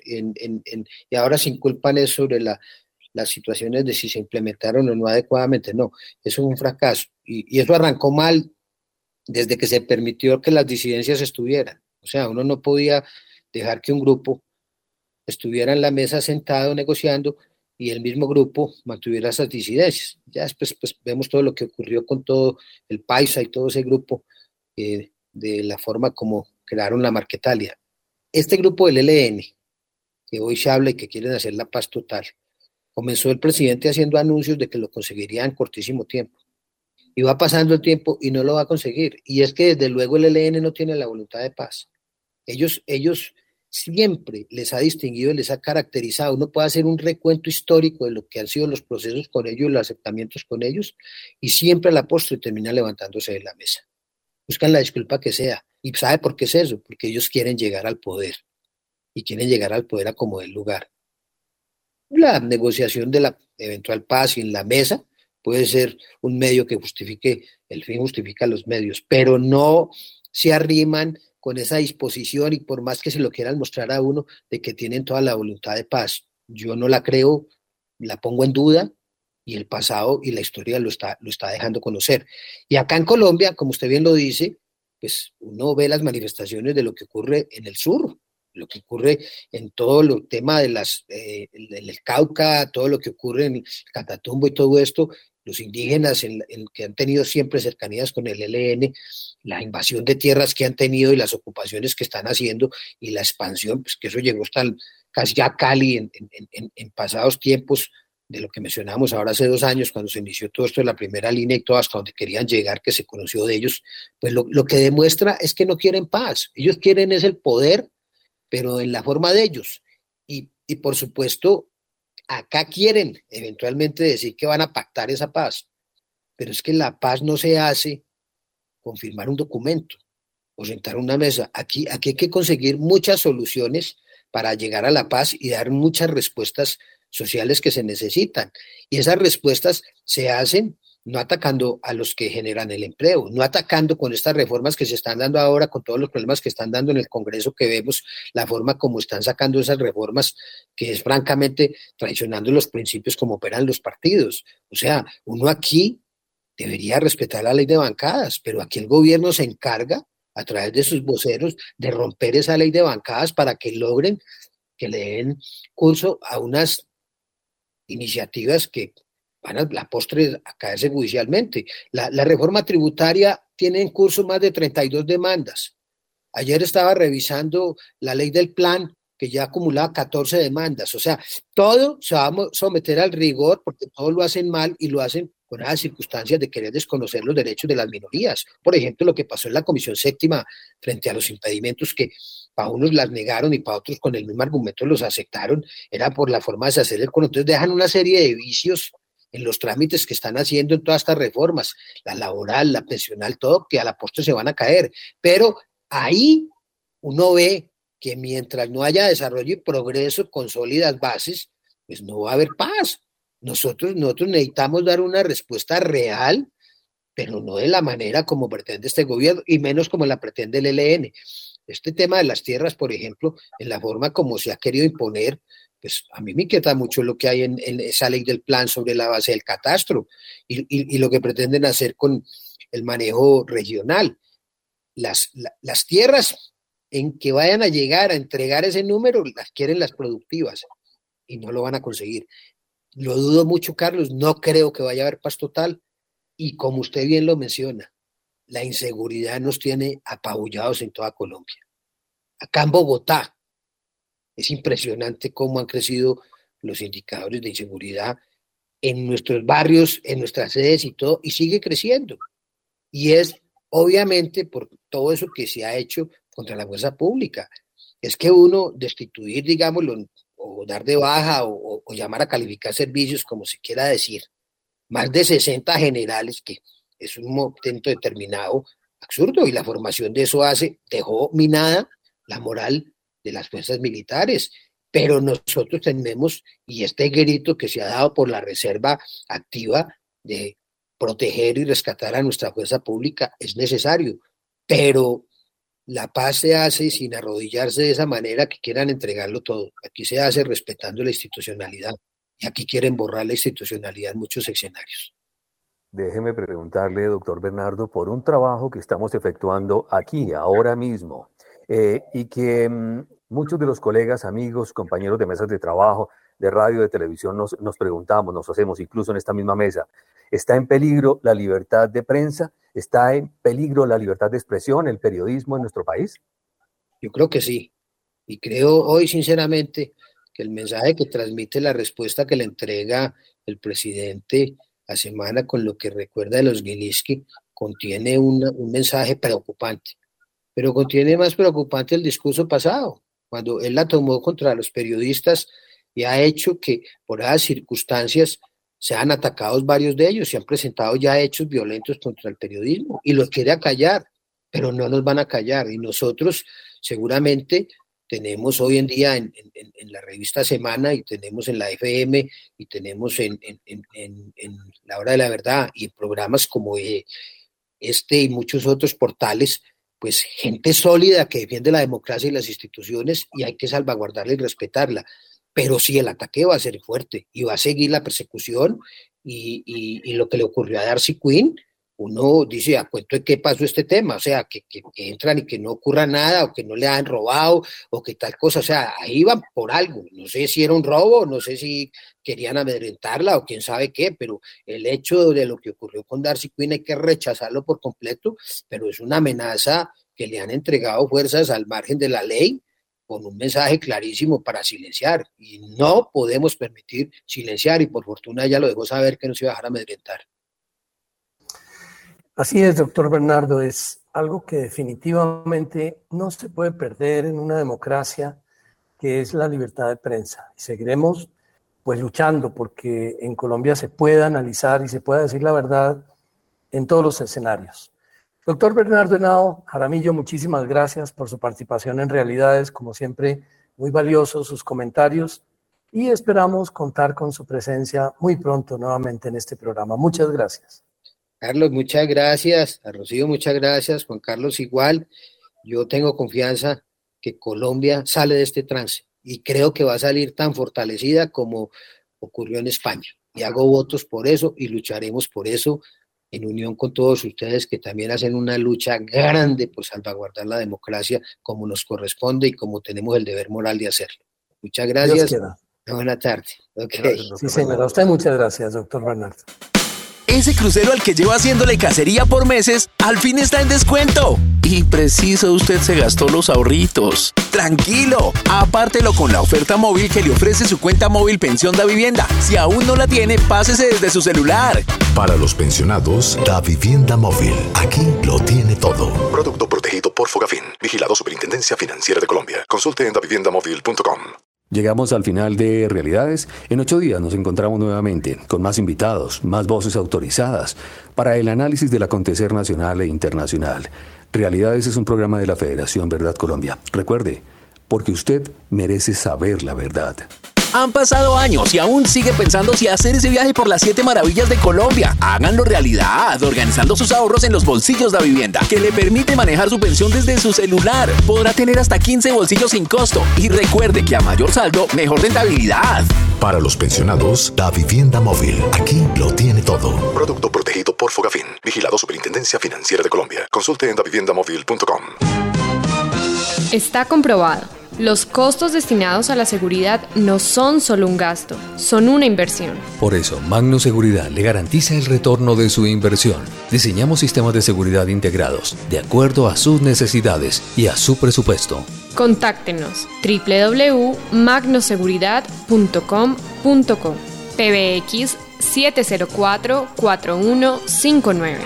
y ahora se inculpan es sobre las situaciones de si se implementaron o no adecuadamente. No, eso es un fracaso, y eso arrancó mal desde que se permitió que las disidencias estuvieran. O sea, uno no podía dejar que un grupo estuviera en la mesa sentado negociando y el mismo grupo mantuviera esas disidencias. Ya después pues, vemos todo lo que ocurrió con todo el Paisa y todo ese grupo, de la forma como crearon la Marquetalia. Este grupo del ELN, que hoy se habla y que quieren hacer la paz total, comenzó el presidente haciendo anuncios de que lo conseguiría en cortísimo tiempo. Y va pasando el tiempo y no lo va a conseguir. Y es que desde luego el ELN no tiene la voluntad de paz. Ellos siempre les ha distinguido, les ha caracterizado. Uno puede hacer un recuento histórico de lo que han sido los procesos con ellos, los aceptamientos con ellos, y siempre a la postre termina levantándose de la mesa. Buscan la disculpa que sea. ¿Y sabe por qué es eso? Porque ellos quieren llegar al poder. Y quieren llegar al poder a como del lugar. La negociación de la eventual paz y en la mesa puede ser un medio que justifique, el fin justifica los medios, pero no se arriman con esa disposición, y por más que se lo quieran mostrar a uno de que tienen toda la voluntad de paz, yo no la creo, la pongo en duda, y el pasado y la historia lo está dejando conocer. Y acá en Colombia, como usted bien lo dice, pues uno ve las manifestaciones de lo que ocurre en el sur, lo que ocurre en todo el tema de el Cauca, todo lo que ocurre en Catatumbo y todo esto, los indígenas que han tenido siempre cercanías con el ELN, la invasión de tierras que han tenido y las ocupaciones que están haciendo y la expansión, pues que eso llegó hasta casi a Cali en pasados tiempos, de lo que mencionamos ahora hace 2 años, cuando se inició todo esto de la primera línea y todo hasta donde querían llegar, que se conoció de ellos, pues lo que demuestra es que no quieren paz. Ellos quieren es el poder, pero en la forma de ellos. Y por supuesto, acá quieren eventualmente decir que van a pactar esa paz, pero es que la paz no se hace con firmar un documento o sentar una mesa. Aquí hay que conseguir muchas soluciones para llegar a la paz y dar muchas respuestas sociales que se necesitan. Y esas respuestas se hacen no atacando a los que generan el empleo, no atacando con estas reformas que se están dando ahora, con todos los problemas que están dando en el Congreso, que vemos la forma como están sacando esas reformas, que es francamente traicionando los principios como operan los partidos. O sea, uno aquí debería respetar la ley de bancadas, pero aquí el gobierno se encarga, a través de sus voceros, de romper esa ley de bancadas para que logren que le den curso a unas iniciativas que van a la postre a caerse judicialmente. La reforma tributaria tiene en curso más de 32 demandas. Ayer estaba revisando la ley del plan, que ya acumulaba 14 demandas. O sea, todo se va a someter al rigor porque todo lo hacen mal y lo hacen con las circunstancias de querer desconocer los derechos de las minorías. Por ejemplo, lo que pasó en la Comisión Séptima frente a los impedimentos que para unos las negaron y para otros con el mismo argumento los aceptaron, era por la forma de hacer el cono. Entonces dejan una serie de vicios en los trámites que están haciendo en todas estas reformas, la laboral, la pensional, todo, que a la postre se van a caer. Pero ahí uno ve que mientras no haya desarrollo y progreso con sólidas bases, pues no va a haber paz. Nosotros necesitamos dar una respuesta real, pero no de la manera como pretende este gobierno, y menos como la pretende el ELN. Este tema de las tierras, por ejemplo, en la forma como se ha querido imponer, pues a mí me inquieta mucho lo que hay en esa ley del plan sobre la base del catastro y lo que pretenden hacer con el manejo regional. Las tierras en que vayan a llegar a entregar ese número las quieren las productivas y no lo van a conseguir. Lo dudo mucho, Carlos, no creo que vaya a haber paz total y como usted bien lo menciona, la inseguridad nos tiene apabullados en toda Colombia. Acá en Bogotá es impresionante cómo han crecido los indicadores de inseguridad en nuestros barrios, en nuestras sedes y todo, y sigue creciendo. Y es obviamente por todo eso que se ha hecho contra la fuerza pública. Es que uno destituir, digámoslo, o dar de baja o llamar a calificar servicios, como se quiera decir, más de 60 generales, que es un momento determinado absurdo, y la formación de eso dejó minada la moral de las fuerzas militares. Pero nosotros tenemos, y este grito que se ha dado por la reserva activa de proteger y rescatar a nuestra fuerza pública es necesario, pero la paz se hace sin arrodillarse de esa manera que quieran entregarlo todo. Aquí se hace respetando la institucionalidad y aquí quieren borrar la institucionalidad en muchos escenarios. Déjeme preguntarle, doctor Bernardo, por un trabajo que estamos efectuando aquí, ahora mismo, y que muchos de los colegas, amigos, compañeros de mesas de trabajo, de radio, de televisión, nos preguntamos, nos hacemos incluso en esta misma mesa, ¿está en peligro la libertad de prensa? ¿Está en peligro la libertad de expresión, el periodismo en nuestro país? Yo creo que sí, y creo hoy sinceramente que el mensaje que transmite la respuesta que le entrega el presidente a semana con lo que recuerda de los Gilinski contiene un mensaje preocupante, pero contiene más preocupante el discurso pasado, cuando él la tomó contra los periodistas y ha hecho que por esas circunstancias sean atacados varios de ellos, se han presentado ya hechos violentos contra el periodismo y los quiere acallar, pero no nos van a callar. Y nosotros seguramente tenemos hoy en día en la revista Semana y tenemos en la FM y tenemos en La Hora de la Verdad y en programas como este y muchos otros portales, pues gente sólida que defiende la democracia y las instituciones y hay que salvaguardarla y respetarla. Pero sí, el ataque va a ser fuerte y va a seguir la persecución y lo que le ocurrió a Darcy Quinn, uno dice, ¿a cuento de qué pasó este tema? O sea, que entran y que no ocurra nada o que no le han robado o que tal cosa, o sea, ahí van por algo, no sé si era un robo, no sé si querían amedrentarla o quién sabe qué, pero el hecho de lo que ocurrió con Darcy Quinn hay que rechazarlo por completo, pero es una amenaza que le han entregado fuerzas al margen de la ley, con un mensaje clarísimo para silenciar, y no podemos permitir silenciar, y por fortuna ella lo dejó saber que no se iba a dejar amedrentar. Así es, doctor Bernardo, es algo que definitivamente no se puede perder en una democracia, que es la libertad de prensa, y seguiremos pues luchando porque en Colombia se pueda analizar y se pueda decir la verdad en todos los escenarios. Doctor Bernardo Henao Jaramillo, muchísimas gracias por su participación en Realidades, como siempre, muy valiosos sus comentarios y esperamos contar con su presencia muy pronto nuevamente en este programa. Muchas gracias. Carlos, muchas gracias. A Rocío, muchas gracias. Juan Carlos, igual. Yo tengo confianza que Colombia sale de este trance y creo que va a salir tan fortalecida como ocurrió en España. Y hago votos por eso y lucharemos por eso en unión con todos ustedes que también hacen una lucha grande por salvaguardar la democracia como nos corresponde y como tenemos el deber moral de hacerlo. Muchas gracias. Buena tarde. Okay. Sí, señora. A usted muchas gracias, doctor Bernardo. Ese crucero al que lleva haciéndole cacería por meses, al fin está en descuento. Y preciso, usted se gastó los ahorritos. Tranquilo, apártelo con la oferta móvil que le ofrece su cuenta móvil Pensión Da Vivienda. Si aún no la tiene, pásese desde su celular. Para los pensionados, Da Vivienda Móvil. Aquí lo tiene todo. Producto protegido por Fogafín. Vigilado Superintendencia Financiera de Colombia. Consulte en daviviendamóvil.com. Llegamos al final de Realidades. En 8 días nos encontramos nuevamente con más invitados, más voces autorizadas para el análisis del acontecer nacional e internacional. Realidades es un programa de la Federación Verdad Colombia. Recuerde, porque usted merece saber la verdad. Han pasado años y aún sigue pensando si hacer ese viaje por las 7 maravillas de Colombia. Háganlo realidad, organizando sus ahorros en los bolsillos Da Vivienda, que le permite manejar su pensión desde su celular. Podrá tener hasta 15 bolsillos sin costo. Y recuerde que a mayor saldo, mejor rentabilidad. Para los pensionados, Da Vivienda Móvil. Aquí lo tiene todo. Producto protegido por Fogafín. Vigilado Superintendencia Financiera de Colombia. Consulte en daviviendamóvil.com. Está comprobado. Los costos destinados a la seguridad no son solo un gasto, son una inversión. Por eso, Magno Seguridad le garantiza el retorno de su inversión. Diseñamos sistemas de seguridad integrados, de acuerdo a sus necesidades y a su presupuesto. Contáctenos www.magnoseguridad.com.co PBX 704-4159.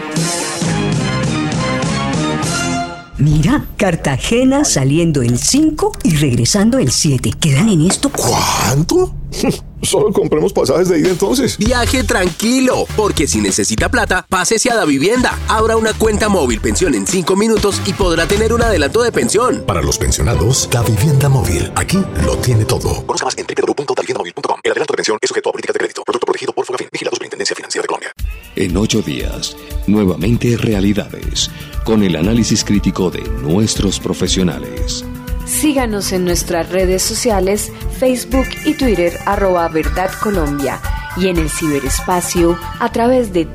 Mira, Cartagena saliendo el 5 y regresando el 7. ¿Quedan en esto? ¿Cuánto? Solo compremos pasajes de ida entonces. Viaje tranquilo, porque si necesita plata, pásese a Da Vivienda. Abra una cuenta móvil pensión en 5 minutos y podrá tener un adelanto de pensión. Para los pensionados, Da Vivienda Móvil. Aquí lo tiene todo. Conozca más en www.daviviendamóvil.com. El adelanto de pensión es sujeto a políticas de crédito. Producto protegido por Fogafín. Vigilado Superintendencia Financiera de Colombia. En 8 días, nuevamente Realidades, con el análisis crítico de nuestros profesionales. Síganos en nuestras redes sociales, Facebook y Twitter, @Verdad Colombia, y en el ciberespacio a través de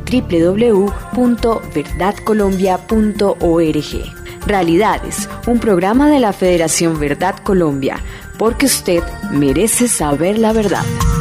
www.verdadcolombia.org. Realidades, un programa de la Federación Verdad Colombia, porque usted merece saber la verdad.